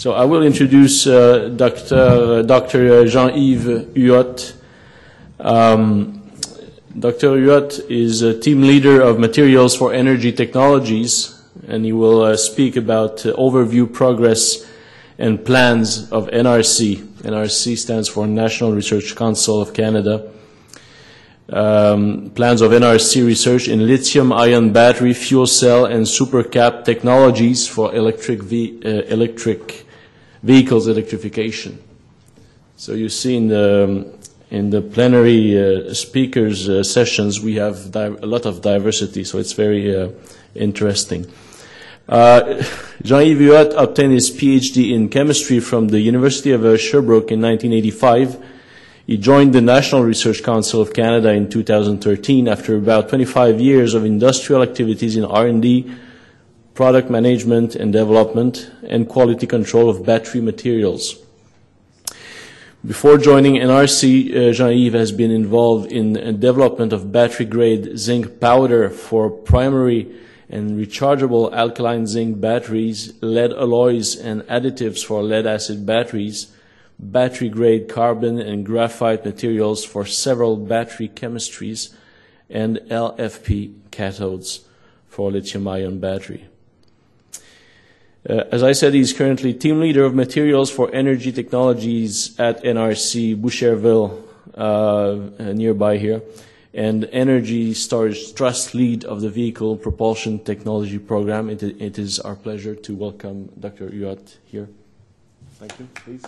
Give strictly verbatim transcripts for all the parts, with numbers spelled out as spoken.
So I will introduce uh, Doctor Doctor Jean-Yves Huot. Um, Doctor Huot is a team leader of Materials for Energy Technologies, and he will uh, speak about uh, overview, progress, and plans of N R C. N R C stands for National Research Council of Canada. Um, plans of N R C research in lithium-ion battery, fuel cell, and supercap technologies for electric, ve uh, electric vehicles electrification. So you see in the, in the plenary uh, speakers uh, sessions, we have a lot of diversity, so it's very uh, interesting. Uh, Jean-Yves Huot obtained his PhD in chemistry from the University of uh, Sherbrooke in nineteen eighty-five. He joined the National Research Council of Canada in two thousand thirteen after about twenty-five years of industrial activities in R and D, product management and development, and quality control of battery materials. Before joining N R C, uh, Jean-Yves has been involved in the development of battery-grade zinc powder for primary and rechargeable alkaline zinc batteries, lead alloys and additives for lead-acid batteries, battery-grade carbon and graphite materials for several battery chemistries, and L F P cathodes for lithium-ion battery. Uh, as I said, he's currently team leader of Materials for Energy Technologies at N R C Boucherville, uh, nearby here, and Energy Storage Trust Lead of the Vehicle Propulsion Technology Program. It, it is our pleasure to welcome Doctor Huot here. Thank you, please.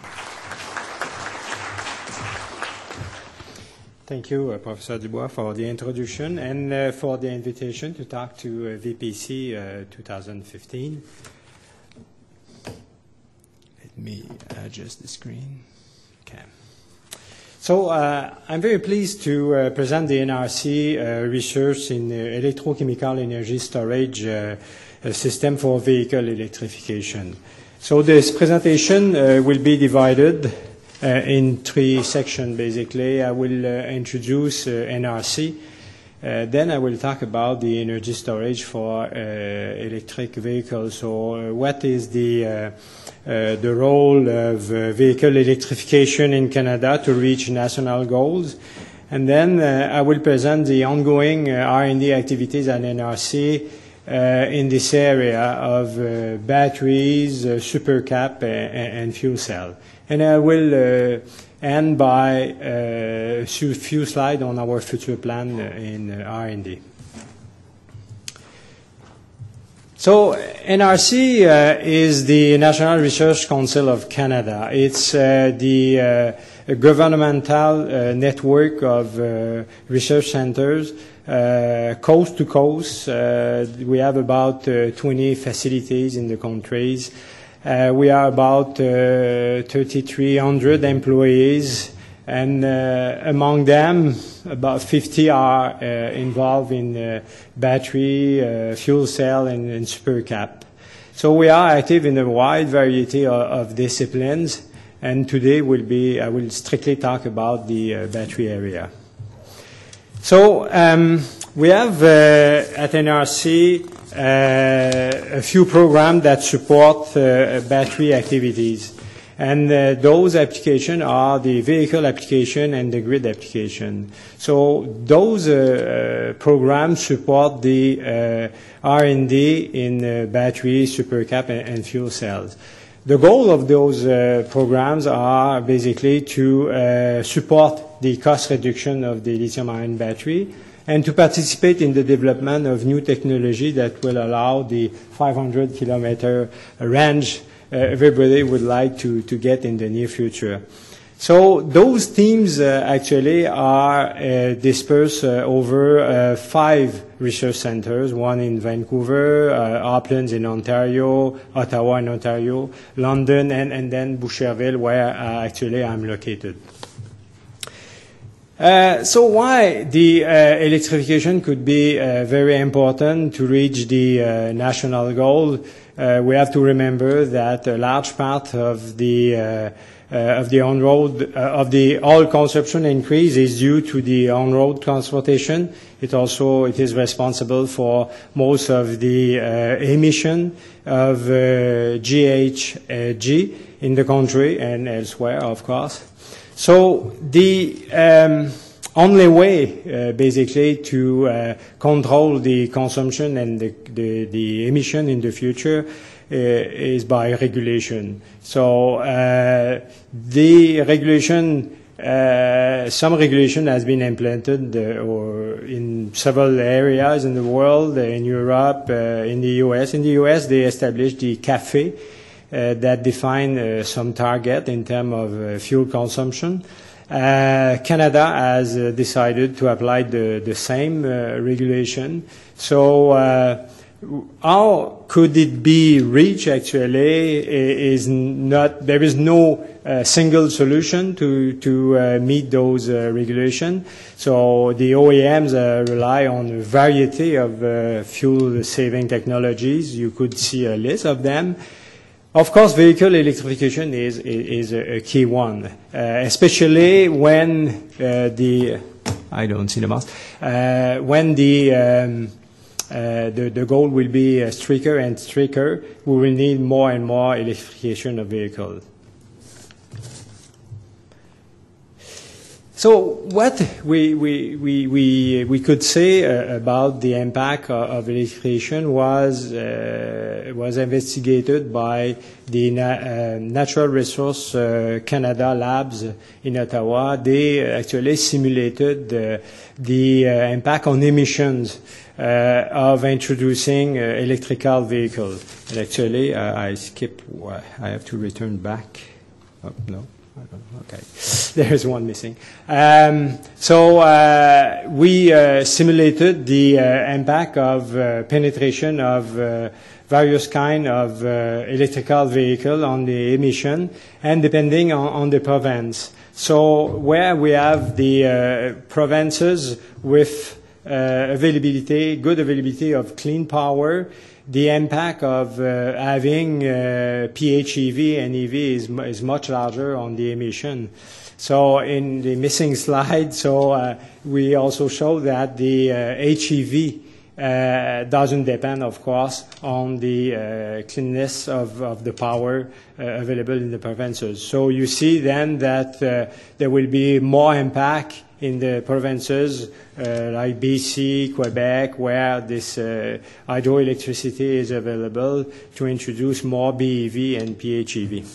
Thank you, uh, Professor Dubois, for the introduction and uh, for the invitation to talk to uh, V P C uh, twenty fifteen. Let me adjust the screen. Okay. So uh, I'm very pleased to uh, present the N R C uh, research in uh, electrochemical energy storage uh, system for vehicle electrification. So this presentation uh, will be divided Uh, in three sections, basically. I will uh, introduce uh, N R C. Uh, then I will talk about the energy storage for uh, electric vehicles. So uh, what is the, uh, uh, the role of uh, vehicle electrification in Canada to reach national goals? And then uh, I will present the ongoing uh, R and D activities at N R C uh, in this area of uh, batteries, uh, supercap, uh, and fuel cell. And I will uh, end by a uh, few slides on our future plan in uh, R and D. So N R C uh, is the National Research Council of Canada. It's uh, the uh, governmental uh, network of uh, research centers uh, coast to coast. Uh, we have about uh, twenty facilities in the countries. Uh, we are about uh, thirty-three hundred employees, and uh, among them, about fifty are uh, involved in uh, battery, uh, fuel cell, and, and supercap. So we are active in a wide variety of, of disciplines, and today will be, I will strictly talk about the uh, battery area. So um, we have uh, at N R C Uh, a few programs that support uh, battery activities. And uh, those applications are the vehicle application and the grid application. So those uh, uh, programs support the uh, R and D in uh, battery, supercap, and, and fuel cells. The goal of those uh, programs are basically to uh, support the cost reduction of the lithium-ion battery, and to participate in the development of new technology that will allow the five hundred kilometer range uh, everybody would like to, to get in the near future. So those teams uh, actually are uh, dispersed uh, over uh, five research centers, one in Vancouver, uh, Uplands in Ontario, Ottawa in Ontario, London, and, and then Boucherville, where uh, actually I'm located. Uh, so why the uh, electrification could be uh, very important to reach the uh, national goal? Uh, we have to remember that a large part of the uh, uh, of the on-road uh, of the oil consumption increase is due to the on-road transportation. It also it is responsible for most of the uh, emission of uh, G H G in the country and elsewhere, of course. So the um, only way, uh, basically, to uh, control the consumption and the, the, the emission in the future uh, is by regulation. So uh, the regulation, uh, some regulation has been implemented uh, or in several areas in the world, uh, in Europe, uh, in the U S. In the U S, they established the CAFE, Uh, that define uh, some target in terms of uh, fuel consumption. Uh, Canada has uh, decided to apply the, the same uh, regulation. So uh, how could it be reached actually is not, there is no uh, single solution to, to uh, meet those uh, regulations. So the O E Ms uh, rely on a variety of uh, fuel saving technologies. You could see a list of them. Of course, vehicle electrification is, is a key one, uh, especially when uh, the, I don't see the mouse, uh, when the, um, uh, the, the goal will be uh, stricter and stricter, we will need more and more electrification of vehicles. So what we, we, we, we, we could say uh, about the impact of, of electrification was, uh, was investigated by the Na uh, Natural Resource uh, Canada labs in Ottawa. They actually simulated uh, the uh, impact on emissions uh, of introducing uh, electrical vehicles. And actually, uh, I skip, I have to return back. Oh, no. Okay, there's one missing. Um, so uh, we uh, simulated the uh, impact of uh, penetration of uh, various kind of uh, electrical vehicle on the emission, and depending on, on the province. So where we have the uh, provinces with uh, availability, good availability of clean power, the impact of uh, having uh, P H E V and E V is, is much larger on the emission. So in the missing slide, so uh, we also show that the uh, H E V uh, doesn't depend, of course, on the uh, cleanness of, of the power uh, available in the provinces. So you see then that uh, there will be more impact in the provinces uh, like B C, Quebec, where this uh, hydroelectricity is available, to introduce more B E V and P H E V.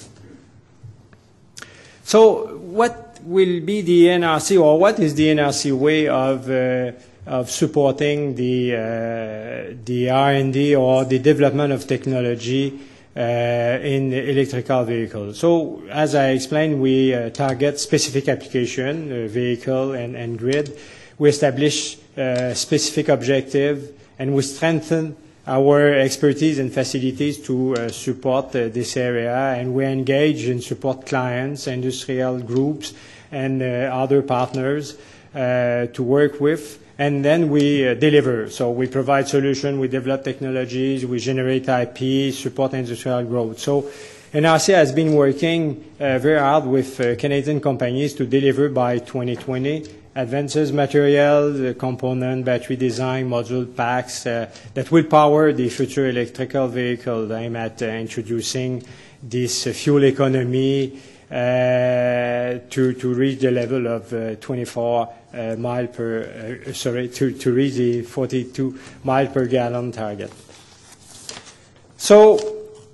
So what will be the N R C, or what is the N R C way of, uh, of supporting the, uh, the R and D or the development of technology Uh, in electrical vehicles? So, as I explained, we uh, target specific application, uh, vehicle and, and grid. We establish uh, specific objective, and we strengthen our expertise and facilities to uh, support uh, this area, and we engage and support clients, industrial groups, and uh, other partners uh, to work with. And then we uh, deliver. So we provide solutions, we develop technologies, we generate I P, support industrial growth. So N R C has been working uh, very hard with uh, Canadian companies to deliver by twenty twenty advances materials, uh, component, battery design, module packs uh, that will power the future electrical vehicle. I'm at uh, introducing this uh, fuel economy uh, to, to reach the level of uh, twenty-four Uh, mile per, uh, sorry, to, to reach the forty-two mile per gallon target. So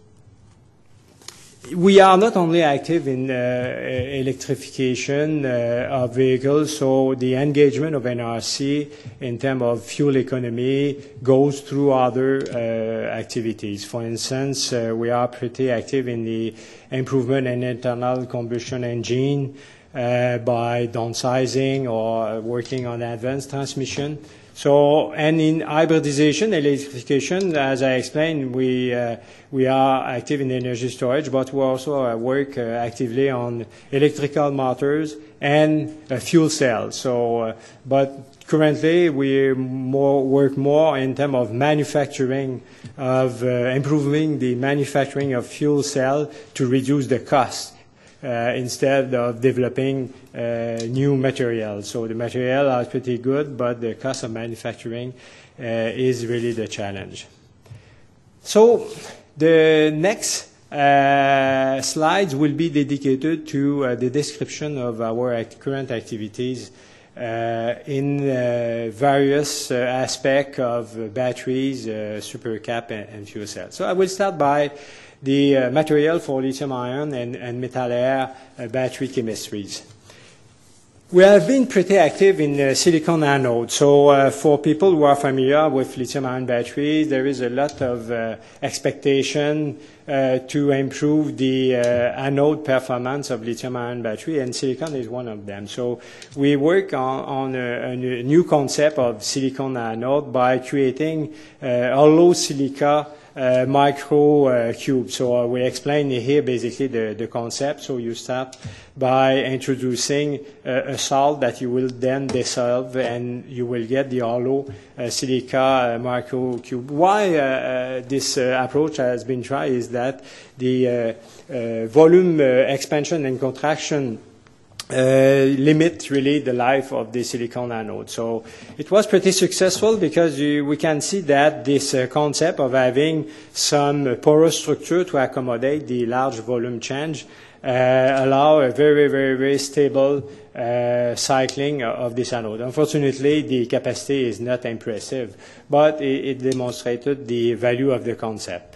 we are not only active in uh, electrification uh, of vehicles, so the engagement of N R C in terms of fuel economy goes through other uh, activities. For instance, uh, we are pretty active in the improvement in internal combustion engine, Uh, by downsizing or working on advanced transmission. So, and in hybridization, electrification, as I explained, we uh, we are active in energy storage, but we also uh, work uh, actively on electrical motors and uh, fuel cells. So, uh, but currently we more work more in terms of manufacturing, of uh, improving the manufacturing of fuel cell to reduce the cost. Uh, instead of developing uh, new materials. So the material are pretty good, but the cost of manufacturing uh, is really the challenge. So the next uh, slides will be dedicated to uh, the description of our act current activities uh, in uh, various uh, aspects of uh, batteries, uh, supercap, and, and fuel cells. So I will start by the uh, material for lithium-ion and, and metal-air uh, battery chemistries. We have been pretty active in uh, silicon anode. So uh, for people who are familiar with lithium-ion batteries, there is a lot of uh, expectation uh, to improve the uh, anode performance of lithium-ion battery, and silicon is one of them. So we work on, on a, a new concept of silicon anode by creating uh, hollow silica Uh, micro uh, cube. So uh, we explain here basically the, the concept. So you start by introducing uh, a salt that you will then dissolve, and you will get the hollow uh, silica uh, micro cube. Why uh, uh, this uh, approach has been tried is that the uh, uh, volume uh, expansion and contraction Uh, limit really the life of the silicon anode. So it was pretty successful because you, we can see that this uh, concept of having some porous structure to accommodate the large volume change uh, allow a very, very, very stable uh, cycling of this anode. Unfortunately, the capacity is not impressive, but it, it demonstrated the value of the concept.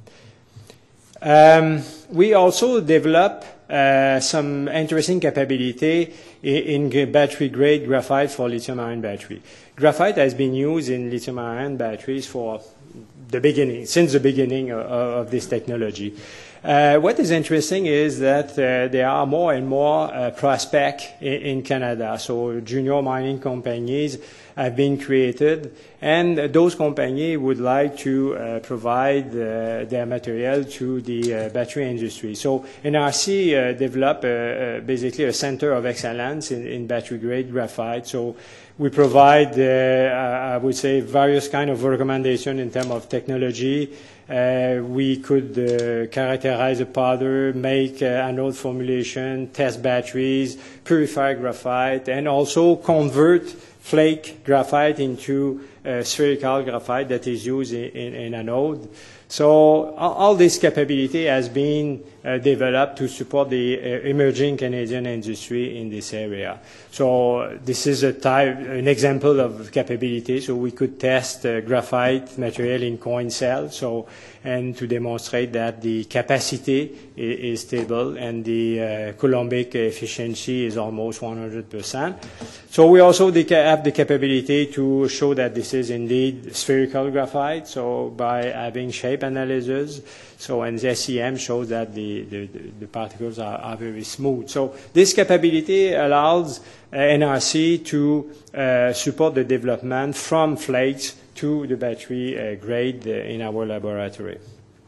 Um, we also developed Uh, some interesting capability in, in battery-grade graphite for lithium-ion battery. Graphite has been used in lithium-ion batteries for the beginning, since the beginning of, of this technology. Uh, what is interesting is that uh, there are more and more uh, prospects in, in Canada. So junior mining companies have been created, and those companies would like to uh, provide uh, their material to the uh, battery industry. So N R C uh, developed uh, uh, basically a center of excellence in, in battery-grade graphite. So we provide, uh, I would say, various kind of recommendation in terms of technology. Uh, we could uh, characterize a powder, make uh, anode formulation, test batteries, purify graphite, and also convert flake graphite into uh, spherical graphite that is used in, in, in anode. So all, all this capability has been uh, developed to support the uh, emerging Canadian industry in this area. So this is a type, an example of capability. So we could test uh, graphite material in coin cell. So and to demonstrate that the capacity is, is stable and the uh, Coulombic efficiency is almost one hundred percent. So we also have the capability to show that this is indeed spherical graphite. So by having shape analysis, so and the S E M shows that the, the, the particles are, are very smooth. So this capability allows uh, N R C to uh, support the development from flakes to the battery uh, grade uh, in our laboratory.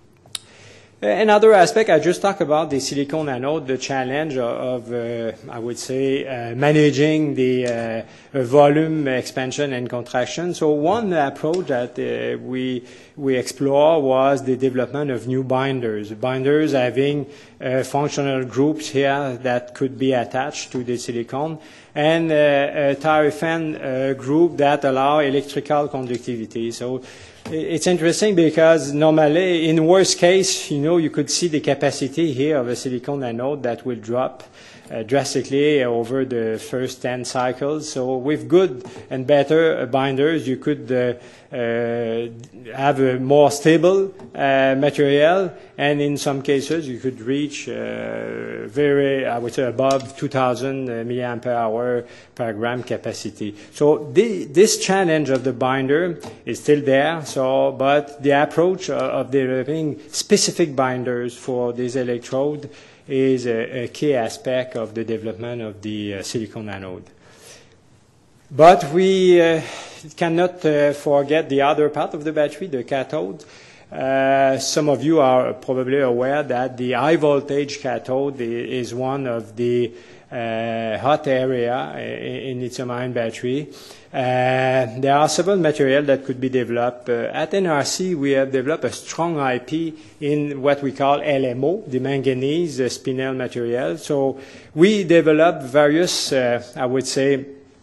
Another aspect, I just talked about the silicon anode, the challenge of, uh, I would say, uh, managing the uh, volume expansion and contraction. So one approach that uh, we we explore was the development of new binders. Binders having uh, functional groups here that could be attached to the silicon, and uh, a tyrosine uh, group that allow electrical conductivity. So it's interesting because normally, in worst case, you know, you could see the capacity here of a silicon anode that will drop uh, drastically over the first ten cycles. So with good and better binders, you could uh, uh, have a more stable uh, material, and in some cases, you could reach uh, very, I would say, above two thousand milliampere hour per gram capacity. So the, this challenge of the binder is still there. So, but the approach of developing specific binders for this electrode is a, a key aspect of the development of the uh, silicon anode. But we uh, cannot uh, forget the other part of the battery, the cathode. Uh, some of you are probably aware that the high voltage cathode is one of the uh, hot area in lithium-ion battery. Uh, there are several materials that could be developed. Uh, at N R C, we have developed a strong I P in what we call L M O, the manganese uh, spinel material. So we developed various, uh, I would say,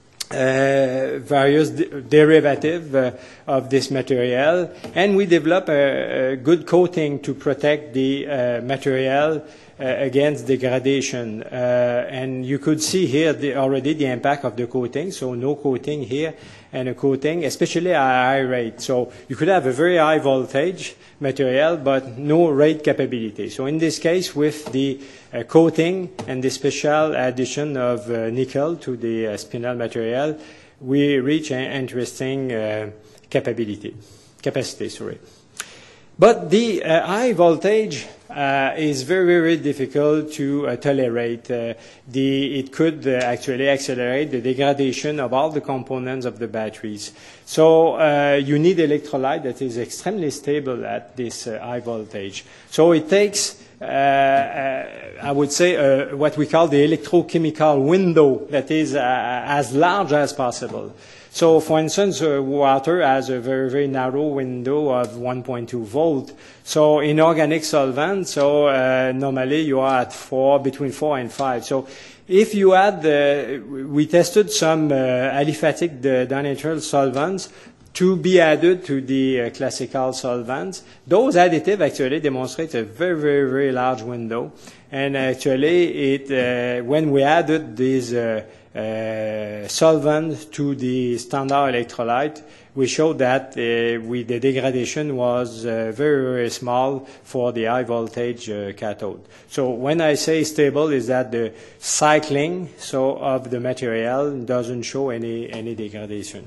Uh, various de derivatives uh, of this material, and we develop a, a good coating to protect the uh, material uh, against degradation. Uh, and you could see here the, already the impact of the coating, so no coating here and a coating, especially at a high rate. So you could have a very high voltage material, but no rate capability. So in this case, with the uh, coating and the special addition of uh, nickel to the uh, spinel material, we reach an interesting uh, capability, capacity, sorry. But the uh, high voltage uh, is very, very difficult to uh, tolerate. Uh, the, it could uh, actually accelerate the degradation of all the components of the batteries. So uh, you need electrolyte that is extremely stable at this uh, high voltage. So it takes, uh, uh, I would say, uh, what we call the electrochemical window that is uh, as large as possible. So, for instance, uh, water has a very, very narrow window of one point two volt. So, in organic solvent, so uh, normally you are at four, between four and five. So, if you add, uh, we tested some uh, aliphatic dinitrile solvents to be added to the uh, classical solvents. Those additives actually demonstrate a very, very, very large window. And actually, it uh, when we added these uh, Uh, solvent to the standard electrolyte, we showed that uh, we, the degradation was uh, very, very small for the high voltage uh, cathode. So when I say stable, is that the cycling so of the material doesn't show any, any degradation.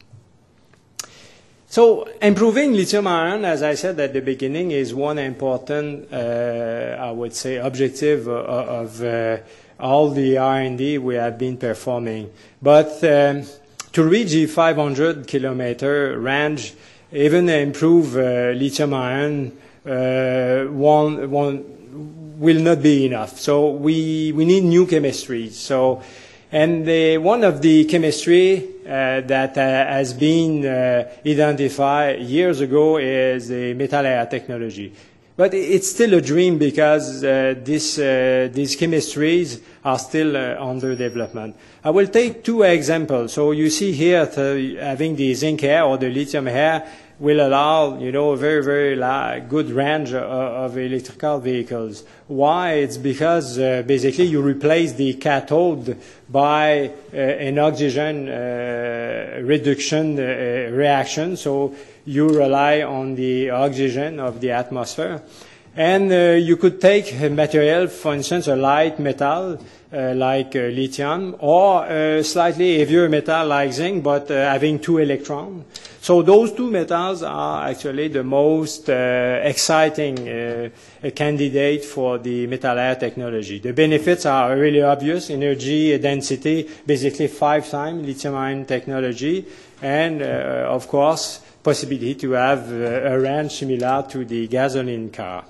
So improving lithium ion, as I said at the beginning, is one important, uh, I would say, objective of, of uh, all the R and D we have been performing. But um, to reach the five hundred kilometer range, even improve uh, lithium ion uh, one, one will not be enough. So we, we need new chemistries. So, and the, one of the chemistry uh, that uh, has been uh, identified years ago is the metal air technology. But it's still a dream because uh, this, uh, these chemistries are still uh, under development. I will take two examples. So you see here having the zinc air or the lithium air will allow, you know, a very, very good range of, of electrical vehicles. Why? It's because uh, basically you replace the cathode by uh, an oxygen uh, reduction uh, reaction. So you rely on the oxygen of the atmosphere. And uh, you could take a material, for instance, a light metal uh, like uh, lithium, or a slightly heavier metal like zinc, but uh, having two electrons. So those two metals are actually the most uh, exciting uh, candidate for the metal air technology. The benefits are really obvious: energy density, basically five times lithium-ion technology, and uh, of course, possibility to have uh, a range similar to the gasoline car.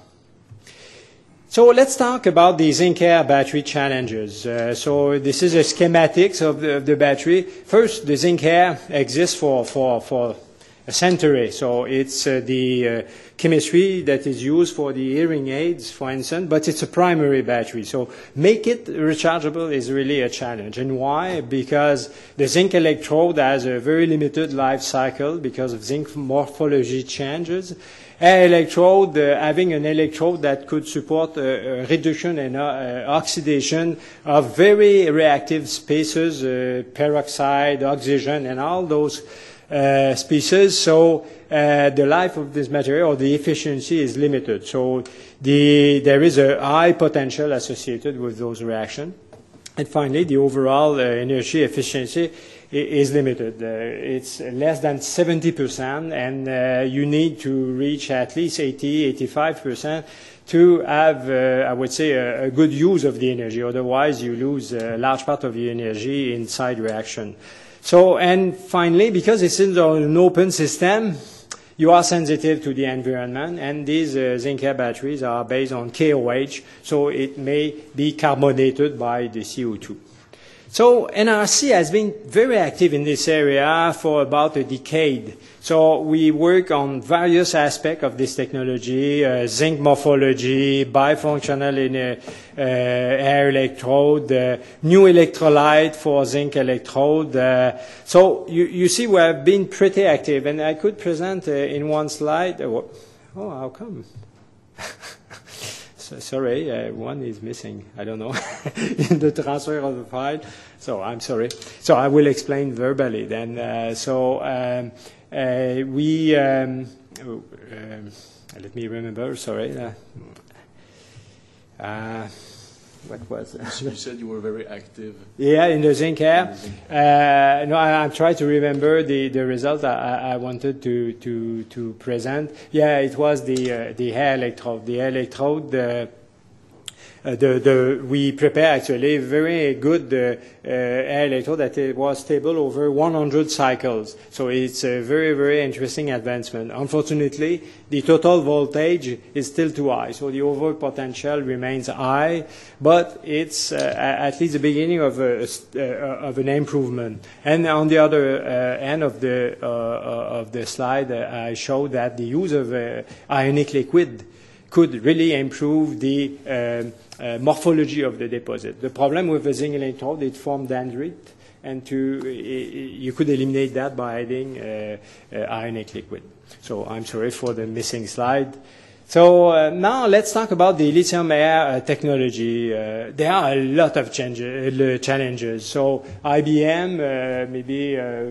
So let's talk about the zinc air battery challenges. Uh, so this is a schematics of the, of the battery. First, the zinc air exists for, for, for a century. So it's uh, the uh, chemistry that is used for the hearing aids, for instance, but it's a primary battery. So make it rechargeable is really a challenge. And why? Because the zinc electrode has a very limited life cycle because of zinc morphology changes. Air electrode, uh, having an electrode that could support a, a reduction and uh, oxidation of very reactive species, uh, peroxide, oxygen, and all those uh, species. So uh, the life of this material, or the efficiency, is limited. So the, there is a high potential associated with those reactions. And finally, the overall uh, energy efficiency is limited. Uh, it's less than seventy percent, and uh, you need to reach at least eighty, eighty-five percent to have, uh, I would say, a, a good use of the energy. Otherwise, you lose a large part of the energy inside reaction. So, and finally, because it's in an open system, you are sensitive to the environment, and these uh, zinc air batteries are based on K O H, so it may be carbonated by the C O two. So N R C has been very active in this area for about a decade. So we work on various aspects of this technology, uh, zinc morphology, bifunctional in a, uh, air electrode, uh, new electrolyte for zinc electrode. Uh, so you, you see we have been pretty active, and I could present uh, in one slide. Uh, oh, how come? So, sorry, uh, one is missing. I don't know in the transfer of the file. So I'm sorry. So I will explain verbally then. Uh, so um, uh, we um, oh, um, let me remember. Sorry. Uh, uh, what was it? You said you were very active. Yeah, in the zinc air. Uh, no, I, I'm trying to remember the, the result I, I wanted to, to, to present. Yeah, it was the, uh, the air electrode. The air electrode, uh, uh, the, the, we prepare actually very good uh, uh, air electrode that it was stable over one hundred cycles. So it's a very, very interesting advancement. Unfortunately, the total voltage is still too high, so the overall potential remains high, but it's uh, at least the beginning of, a, uh, of an improvement. And on the other uh, end of the, uh, of the slide, uh, I showed that the use of uh, ionic liquid could really improve the uh, uh, morphology of the deposit. The problem with the zinc electrode, it formed dendrite, and to, uh, you could eliminate that by adding uh, uh, ionic liquid. So I'm sorry for the missing slide. So uh, now let's talk about the lithium air uh, technology. Uh, there are a lot of changes, uh, challenges. So I B M, uh, maybe uh,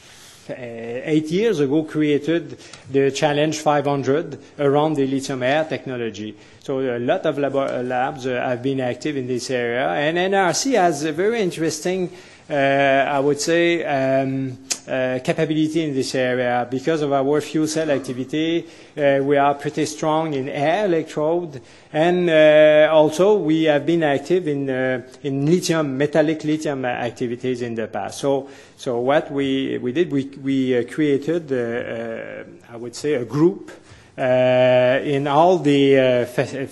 eight years ago, created the Challenge five hundred around the lithium air technology. So a lot of lab labs uh, have been active in this area, and N R C has a very interesting Uh, I would say, um, uh, capability in this area. Because of our fuel cell activity, uh, we are pretty strong in air electrode, and uh, also we have been active in, uh, in lithium, metallic lithium activities in the past. So, so what we, we did, we, we uh, created, uh, uh, I would say, a group Uh, in all the uh, uh,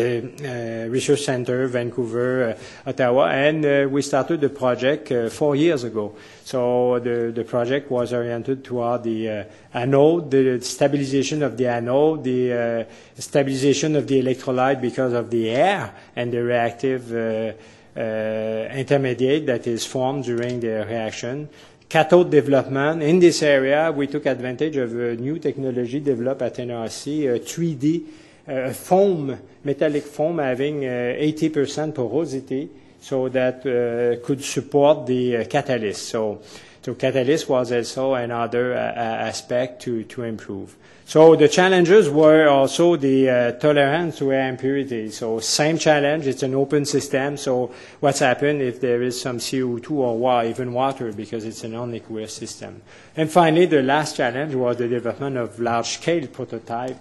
uh, research center, Vancouver, uh, Ottawa, and uh, we started the project uh, four years ago. So the, the project was oriented toward the uh, anode, the stabilization of the anode, the uh, stabilization of the electrolyte because of the air and the reactive uh, uh, intermediate that is formed during the reaction. Cathode development. In this area, we took advantage of a new technology developed at N R C, a three D uh, foam, metallic foam having uh, eighty percent porosity, so that uh, could support the uh, catalyst. So, so catalyst was also another uh, aspect to, to improve. So the challenges were also the uh, tolerance to air impurities. So same challenge, it's an open system, so what's happened if there is some C O two or wa even water, because it's a non-aqueous system. And finally, the last challenge was the development of large-scale prototype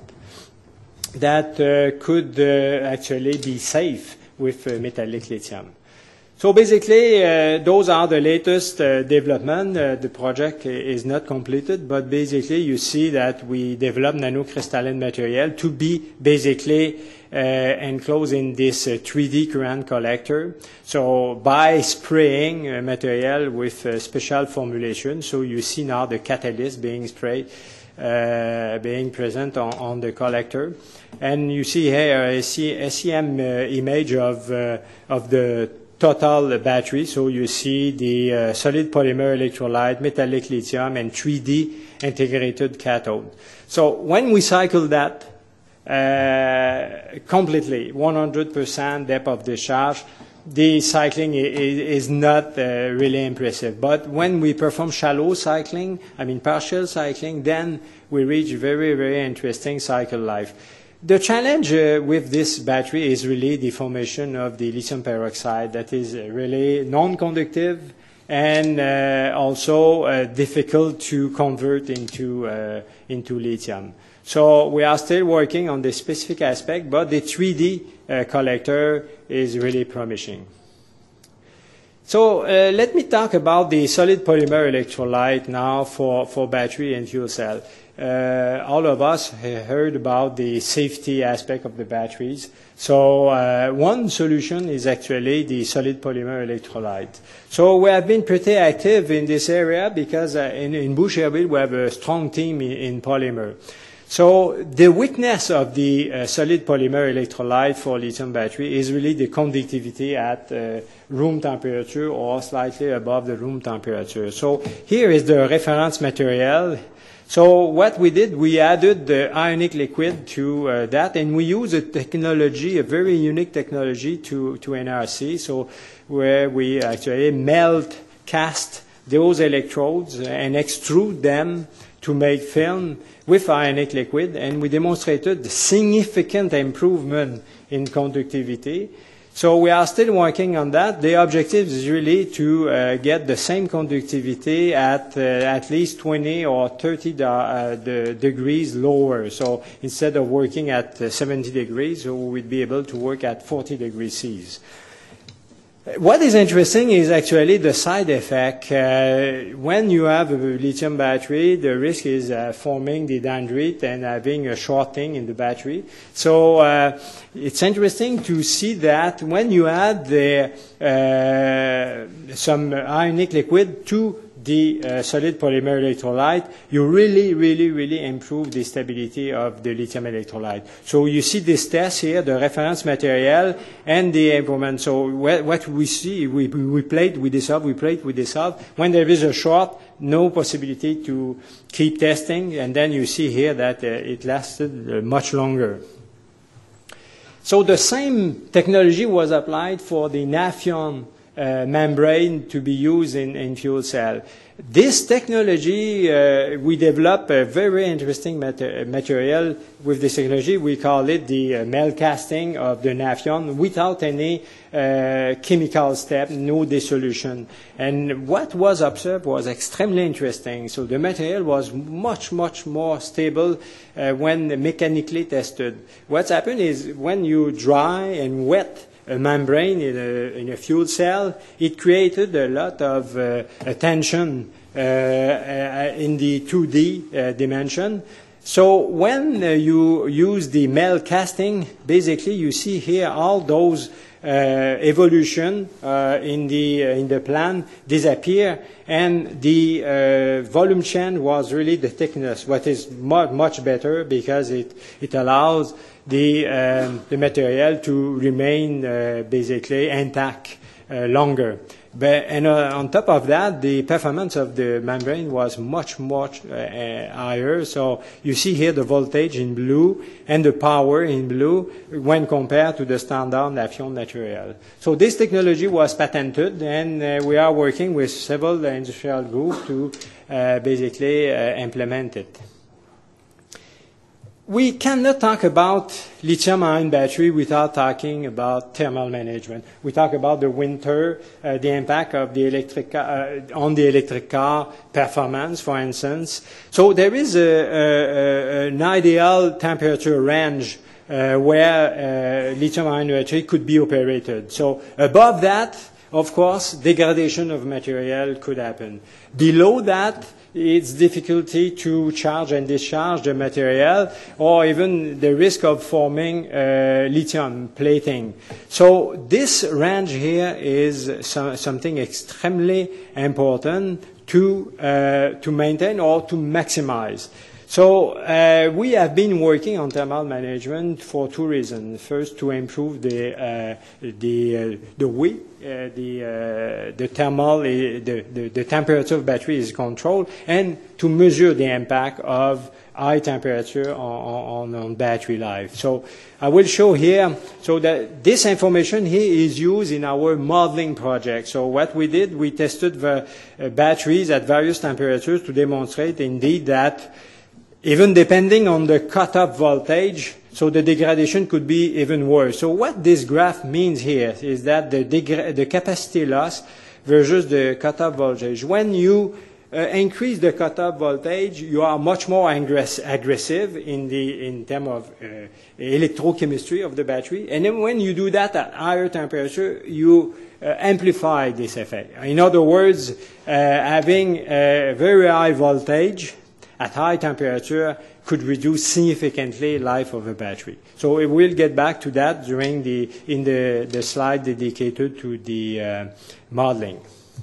that uh, could uh, actually be safe with uh, metallic lithium. So basically, uh, those are the latest uh, development. Uh, the project is not completed, but basically you see that we developed nanocrystalline material to be basically uh, enclosed in this uh, three D current collector. So by spraying uh, material with a special formulation, so you see now the catalyst being sprayed, uh, being present on, on the collector. And you see here a S E M uh, image of, uh, of the total battery. So you see the uh, solid polymer electrolyte, metallic lithium, and three D integrated cathode. So when we cycle that uh, completely, one hundred percent depth of discharge, the cycling is, is not uh, really impressive. But when we perform shallow cycling, I mean partial cycling, then we reach very, very interesting cycle life. The challenge uh, with this battery is really the formation of the lithium peroxide that is really non-conductive and uh, also uh, difficult to convert into, uh, into lithium. So we are still working on this specific aspect, but the three D uh, collector is really promising. So uh, let me talk about the solid polymer electrolyte now for, for battery and fuel cell. Uh, all of us have heard about the safety aspect of the batteries. So uh, one solution is actually the solid polymer electrolyte. So we have been pretty active in this area because uh, in, in Boucherville we have a strong team in, in polymer. So the weakness of the uh, solid polymer electrolyte for lithium battery is really the conductivity at uh, room temperature or slightly above the room temperature. So here is the reference material. So what we did, we added the ionic liquid to uh, that, and we use a technology, a very unique technology to, to N R C, so where we actually melt, cast those electrodes and extrude them to make film with ionic liquid, and we demonstrated significant improvement in conductivity. So we are still working on that. The objective is really to uh, get the same conductivity at uh, at least twenty or thirty de uh, the degrees lower. So instead of working at uh, seventy degrees, so we would be able to work at forty degrees Celsius. What is interesting is actually the side effect. Uh, when you have a lithium battery, the risk is uh, forming the dendrite and having a shorting in the battery. So uh, it's interesting to see that when you add the, uh, some ionic liquid to the uh, solid polymer electrolyte, you really, really, really improve the stability of the lithium electrolyte. So you see this test here, the reference material and the improvement. So what we see, we, we plate, we dissolve, we plate, we dissolve. When there is a short, no possibility to keep testing, and then you see here that uh, it lasted uh, much longer. So the same technology was applied for the Nafion Uh, membrane to be used in, in fuel cell. This technology, uh, we developed a very interesting mater material with this technology. We call it the uh, melt casting of the Nafion without any uh, chemical step, no dissolution. And what was observed was extremely interesting. So the material was much, much more stable uh, when mechanically tested. What's happened is when you dry and wet a membrane in a, in a fuel cell, it created a lot of uh, tension uh, uh, in the two D uh, dimension. So when uh, you use the melt casting, basically you see here all those uh, evolution uh, in the uh, in the plan disappear, and the uh, volume change was really the thickness, what is much much better because it it allows the um, the material to remain uh, basically intact uh, longer. But, and uh, on top of that, the performance of the membrane was much, much uh, uh, higher. So you see here the voltage in blue and the power in blue when compared to the standard Nafion material. So this technology was patented, and uh, we are working with several industrial groups to uh, basically uh, implement it. We cannot talk about lithium-ion battery without talking about thermal management. We talk about the winter, uh, the impact of the electric uh, on the electric car performance, for instance. So there is a, a, an ideal temperature range uh, where uh, lithium-ion battery could be operated. So above that, of course, degradation of material could happen. Below that, it's difficulty to charge and discharge the material, or even the risk of forming uh, lithium plating. So this range here is so, something extremely important to uh, to maintain or to maximize. So uh, we have been working on thermal management for two reasons. First, to improve the uh, the uh, the way uh, the uh, the thermal uh, the, the the temperature of battery is controlled, and to measure the impact of high temperature on, on, on battery life. So I will show here. So that this information here is used in our modeling project. So what we did, we tested the uh, batteries at various temperatures to demonstrate indeed that even depending on the cut-off voltage, so the degradation could be even worse. So what this graph means here is that the, the capacity loss versus the cut-off voltage. When you uh, increase the cutoff voltage, you are much more aggress aggressive in the in terms of uh, electrochemistry of the battery. And then when you do that at higher temperature, you uh, amplify this effect. In other words, uh, having a very high voltage at high temperature could reduce significantly life of a battery. So we'll get back to that during the in the, the slide dedicated to the uh, modeling.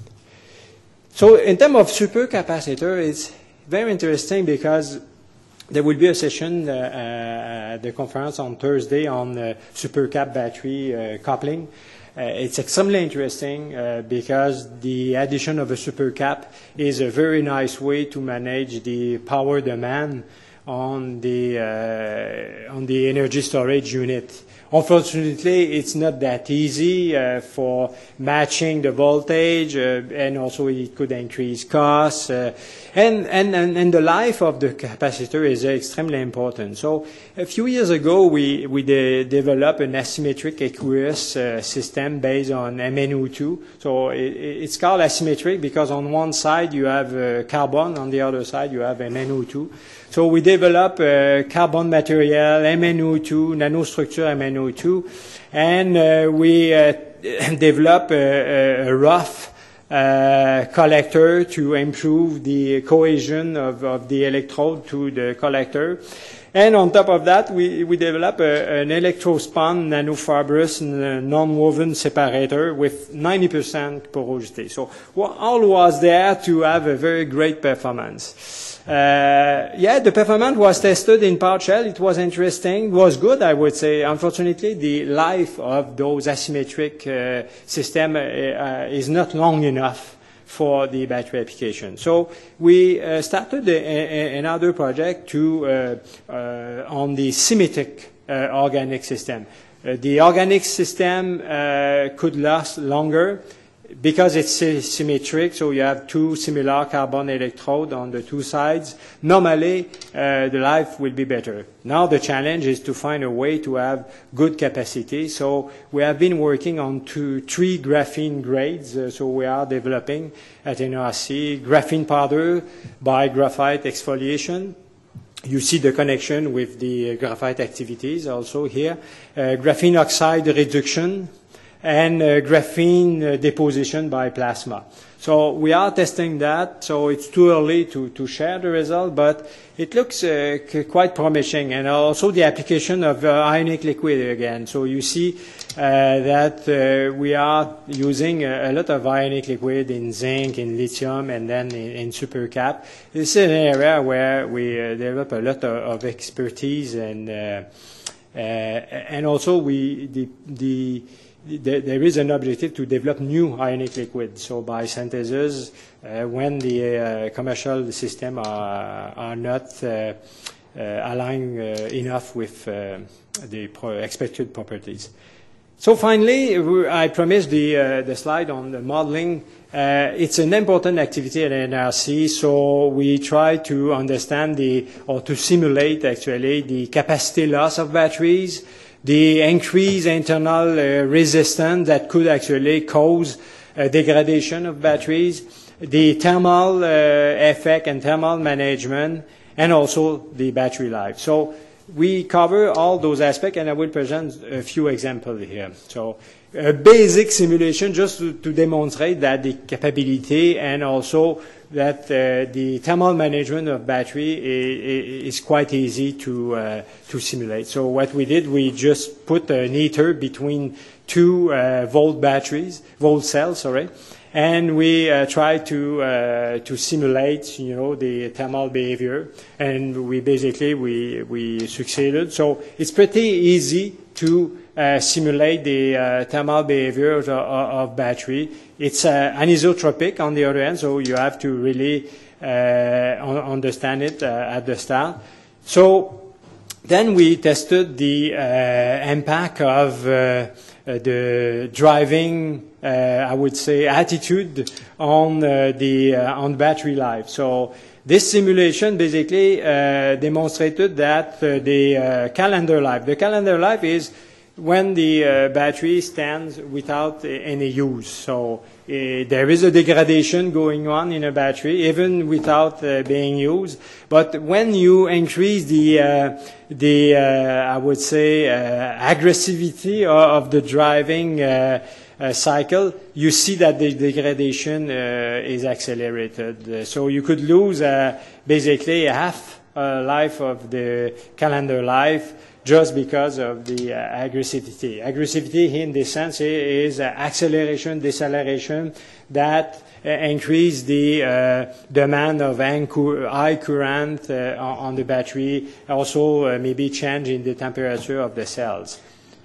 So in terms of supercapacitor, it's very interesting because there will be a session uh, uh, at the conference on Thursday on uh, supercap battery uh, coupling. Uh, it's extremely interesting uh, because the addition of a supercap is a very nice way to manage the power demand on the uh, on the energy storage unit. Unfortunately, it's not that easy uh, for matching the voltage, uh, and also it could increase costs. Uh, and, and, and, and the life of the capacitor is extremely important. So a few years ago, we, we de developed an asymmetric aqueous uh, system based on M n O two. So it, it's called asymmetric because on one side you have uh, carbon, on the other side you have M n O two. So we develop uh, carbon material, M n O two, nanostructure M n O two, and uh, we uh, develop a, a rough uh, collector to improve the cohesion of, of the electrode to the collector. And on top of that, we, we develop a, an electrospun nanofibrous non-woven separator with ninety percent porosity. So all was there to have a very great performance. Uh, yeah, the performance was tested in pouch shell. It was interesting. It was good, I would say. Unfortunately, the life of those asymmetric uh, systems uh, uh, is not long enough for the battery application. So we uh, started a, a, another project to uh, uh, on the symmetric uh, organic system. Uh, the organic system uh, could last longer because it's symmetric, so you have two similar carbon electrodes on the two sides. Normally, uh, the life will be better. Now the challenge is to find a way to have good capacity. So we have been working on two, three graphene grades. Uh, so we are developing at N R C graphene powder by graphite exfoliation. You see the connection with the graphite activities also here. Uh, graphene oxide reduction and uh, graphene uh, deposition by plasma. So we are testing that, so it's too early to, to share the result, but it looks uh, quite promising. And also the application of uh, ionic liquid again. So you see uh, that uh, we are using a, a lot of ionic liquid in zinc, in lithium, and then in, in supercap. This is an area where we uh, develop a lot of, of expertise, and uh, uh, and also we the the there is an objective to develop new ionic liquid. So by synthesis, uh, when the uh, commercial system are, are not uh, uh, aligned uh, enough with uh, the pro expected properties. So finally, I promised the, uh, the slide on the modeling. Uh, it's an important activity at N R C, so we try to understand the, or to simulate actually the capacity loss of batteries, the increased internal uh, resistance that could actually cause uh, degradation of batteries, the thermal uh, effect and thermal management, and also the battery life. So we cover all those aspects, and I will present a few examples here. So a basic simulation just to, to demonstrate that the capability and also that uh, the thermal management of battery is, is quite easy to, uh, to simulate. So what we did, we just put an heater between two uh, volt batteries, volt cells, sorry, and we uh, tried to uh, to simulate, you know, the thermal behavior, and we basically we we succeeded. So it's pretty easy to uh, simulate the uh, thermal behavior of, of battery. It's uh, anisotropic on the other hand, so you have to really uh, understand it uh, at the start. So then we tested the uh, impact of uh, Uh, the driving, uh, I would say, attitude on uh, the uh, on battery life. So this simulation basically uh, demonstrated that uh, the uh, calendar life, the calendar life is when the uh, battery stands without uh, any use. So uh, there is a degradation going on in a battery, even without uh, being used. But when you increase the, uh, the uh, I would say, uh, aggressivity of the driving uh, uh, cycle, you see that the degradation uh, is accelerated. Uh, so you could lose uh, basically half uh, life of the calendar life just because of the uh, aggressivity. Aggressivity in this sense is uh, acceleration, deceleration that uh, increase the uh, demand of high current uh, on the battery, also uh, maybe change in the temperature of the cells.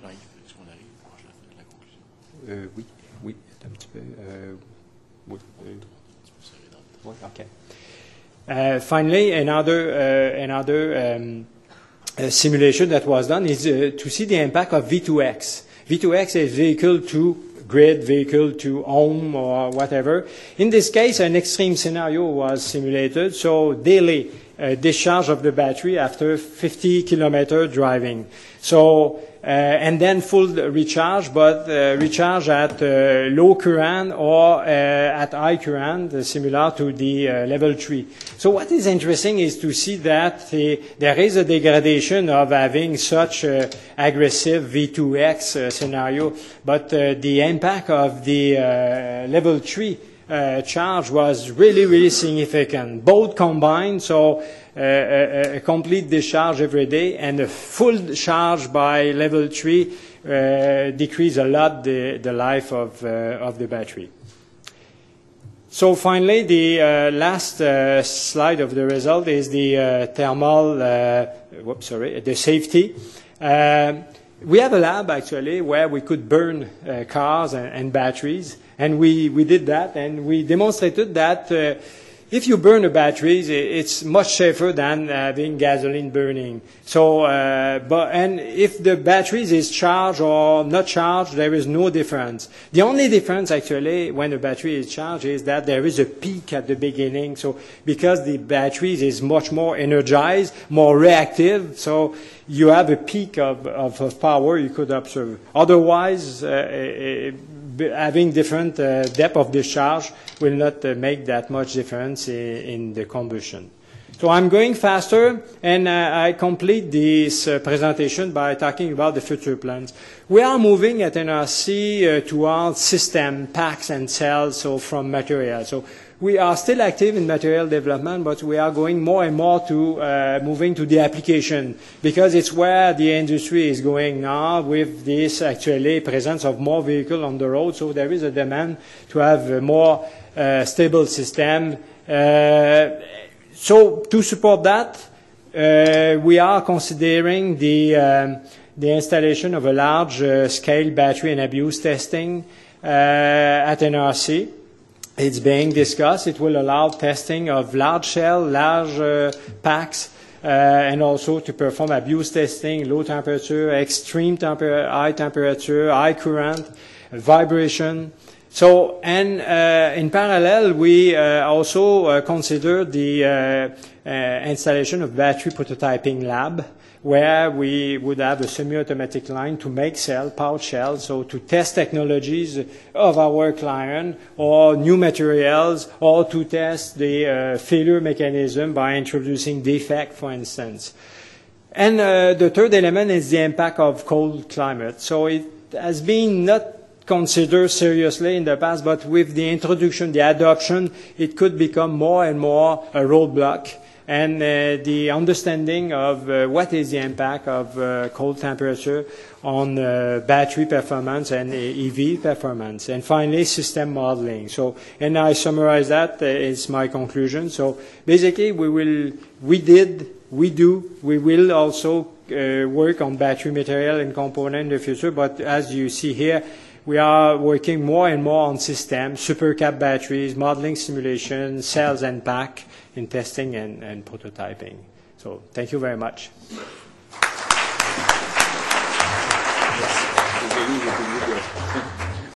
Euh, oui, oui, un petit peu. Euh, oui, euh, oui, okay. Uh, finally, another uh, another um, uh, simulation that was done is uh, to see the impact of V two X. V two X is vehicle to grid, vehicle to home, or whatever. In this case, an extreme scenario was simulated, so daily uh, discharge of the battery after fifty kilometer driving. So, uh, and then full recharge, but uh, recharge at uh, low current or uh, at high current, uh, similar to the uh, level three. So what is interesting is to see that uh, there is a degradation of having such uh, aggressive V two X uh, scenario, but uh, the impact of the uh, level three uh, charge was really, really significant. Both combined, so Uh, a, a complete discharge every day and a full charge by level three uh, decrease a lot the, the life of, uh, of the battery. So finally, the uh, last uh, slide of the result is the uh, thermal, uh, whoops, sorry, the safety. Uh, we have a lab actually where we could burn uh, cars and, and batteries, and we, we did that, and we demonstrated that uh, if you burn the batteries, it's much safer than having gasoline burning. So, uh, but, and if the batteries is charged or not charged, there is no difference. The only difference actually when the battery is charged is that there is a peak at the beginning. So, because the batteries is much more energized, more reactive, so you have a peak of, of, of power you could observe. Otherwise, uh, having different uh, depth of discharge will not uh, make that much difference in, in the combustion. So I'm going faster, and uh, I complete this uh, presentation by talking about the future plans. We are moving at N R C uh, towards system, packs, and cells, so from material. So we are still active in material development, but we are going more and more to uh, moving to the application, because it's where the industry is going now with this actually presence of more vehicles on the road. So there is a demand to have a more uh, stable system. Uh, so to support that, uh, we are considering the, um, the installation of a large uh, scale battery and abuse testing uh, at N R C. It's being discussed. It will allow testing of large cell, large uh, packs, uh, and also to perform abuse testing, low temperature, extreme temper high temperature, high current, vibration. So, and uh, in parallel, we uh, also uh, consider the uh, uh, installation of battery prototyping lab, where we would have a semi-automatic line to make cell, pouch cell, so to test technologies of our client or new materials, or to test the uh, failure mechanism by introducing defect, for instance. And uh, the third element is the impact of cold climate. So it has been not considered seriously in the past, but with the introduction, the adoption, it could become more and more a roadblock. And uh, the understanding of uh, what is the impact of uh, cold temperature on uh, battery performance and E V performance. And finally, system modeling. So, and I summarize that uh, is my conclusion. So basically, we will, we did, we do, we will also uh, work on battery material and component in the future. But as you see here, we are working more and more on systems, supercap batteries, modeling simulation, cells and pack in testing and, and prototyping. So thank you very much. Yes.